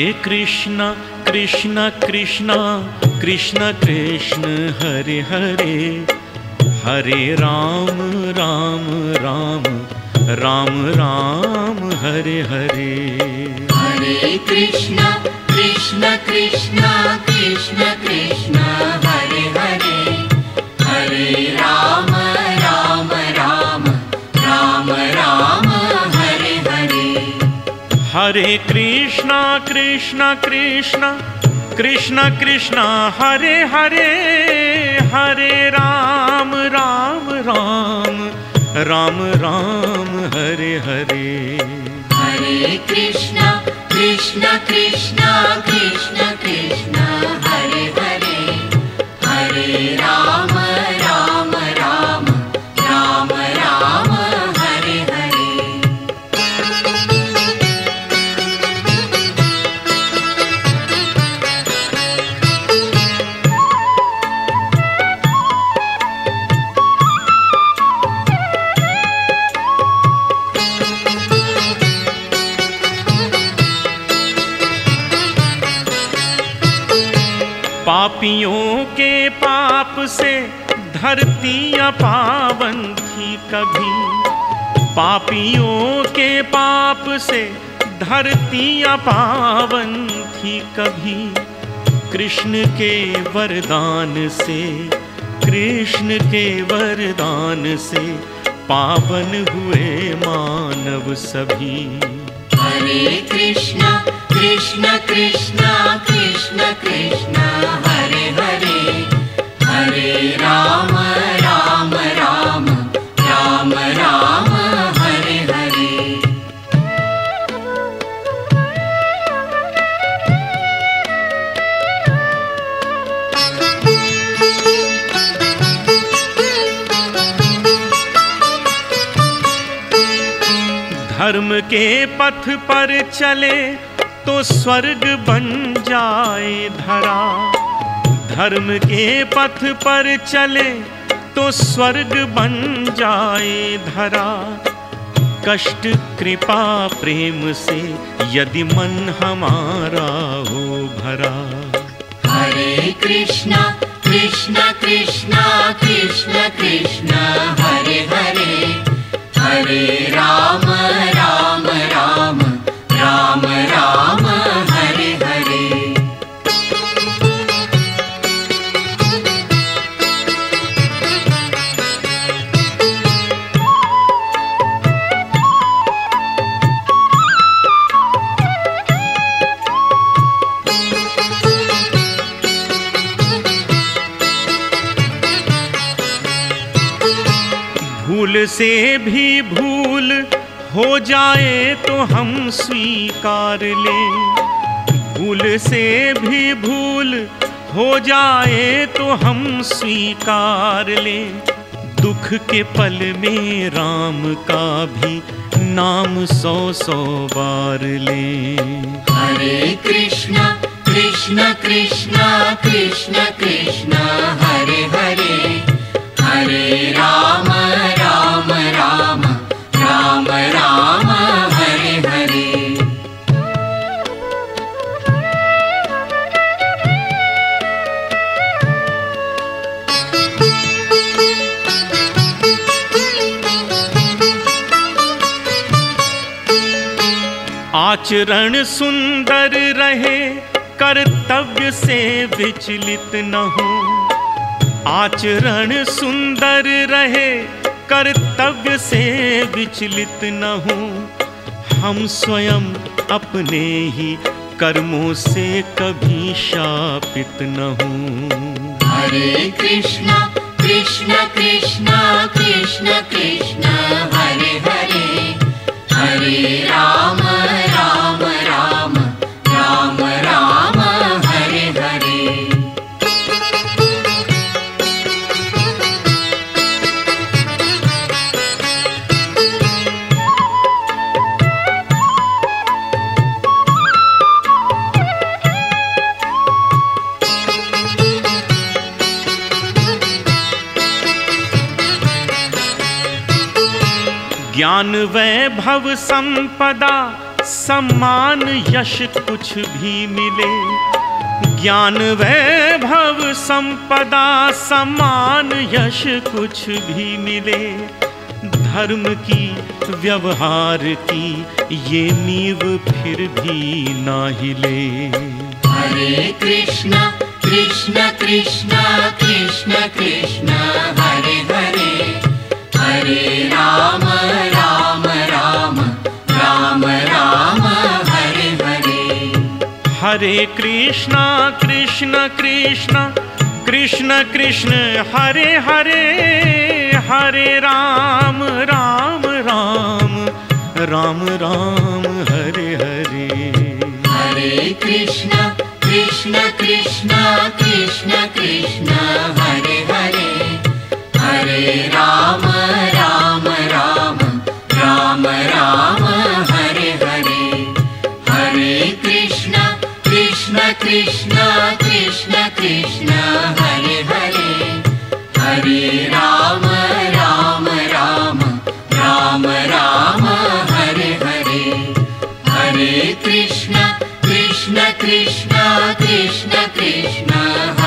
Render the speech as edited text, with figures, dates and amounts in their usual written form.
कृष्ण कृष्ण कृष्ण कृष्ण कृष्ण हरे हरे, हरे राम राम राम राम राम हरे हरे। हरे कृष्ण कृष्ण कृष्ण कृष्ण कृष्ण हरे हरे, हरे राम राम राम राम राम हरे हरे। हरे कृष्ण कृष्ण कृष्ण कृष्ण कृष्ण हरे हरे, हरे राम राम राम राम राम हरे हरे। हरे कृष्ण कृष्ण कृष्ण कृष्ण कृष्ण हरे हरे, हरे राम राम राम राम राम हरे हरे। पापियों के पाप से धरती अपावन थी कभी, पापियों के पाप से धरती अपावन थी कभी। कृष्ण के वरदान से, कृष्ण के वरदान से पावन हुए मानव सभी। हरे कृष्ण कृष्ण कृष्ण कृष्ण कृष्ण हरे हरे, हरे राम राम राम राम राम हरे हरे। धर्म के पथ पर चले तो स्वर्ग बन जाए धरा, धर्म के पथ पर चले तो स्वर्ग बन जाए धरा। कष्ट कृपा प्रेम से यदि मन हमारा हो भरा। हरे कृष्ण कृष्ण कृष्ण कृष्ण कृष्ण हरे हरे, हरे राम राम राम राम राम हरे हरे। भूल से भी भूल हो जाए तो हम स्वीकार लें, भूल से भी भूल हो जाए तो हम स्वीकार लें। दुख के पल में राम का भी नाम 100 बार लें। हरे कृष्ण कृष्ण कृष्ण कृष्ण कृष्ण हरे हरे, हरे राम राम राम राम राम हरे हरे। आचरण सुंदर रहे, कर्तव्य से विचलित न हो। आचरण सुंदर रहे, कर्तव्य से विचलित न हो। हम स्वयं अपने ही कर्मों से कभी शापित न हो। हरे कृष्ण कृष्ण कृष्ण कृष्ण कृष्ण हरे हरे, हरे राम राम राम राम राम हरे हरे। ज्ञान वैभव संपदा सम्मान यश कुछ भी मिले, ज्ञान वैभव संपदा सम्मान यश कुछ भी मिले, धर्म की व्यवहार की ये नींव फिर भी ना हिले। हरे कृष्णा कृष्ण कृष्ण कृष्ण कृष्ण हरे हरे, हरे राम राम राम राम राम हरे हरे। हरे कृष्णा कृष्ण कृष्ण कृष्ण कृष्ण हरे हरे, हरे राम राम राम राम राम हरे हरे। हरे कृष्णा कृष्ण कृष्ण कृष्ण कृष्ण हरे हरे, हरे राम राम राम राम राम हरे हरे। हरे कृष्णा कृष्ण कृष्ण कृष्ण कृष्ण हरे हरे, हरे राम राम राम राम राम हरे हरे। हरे कृष्णा कृष्ण कृष्ण कृष्ण कृष्ण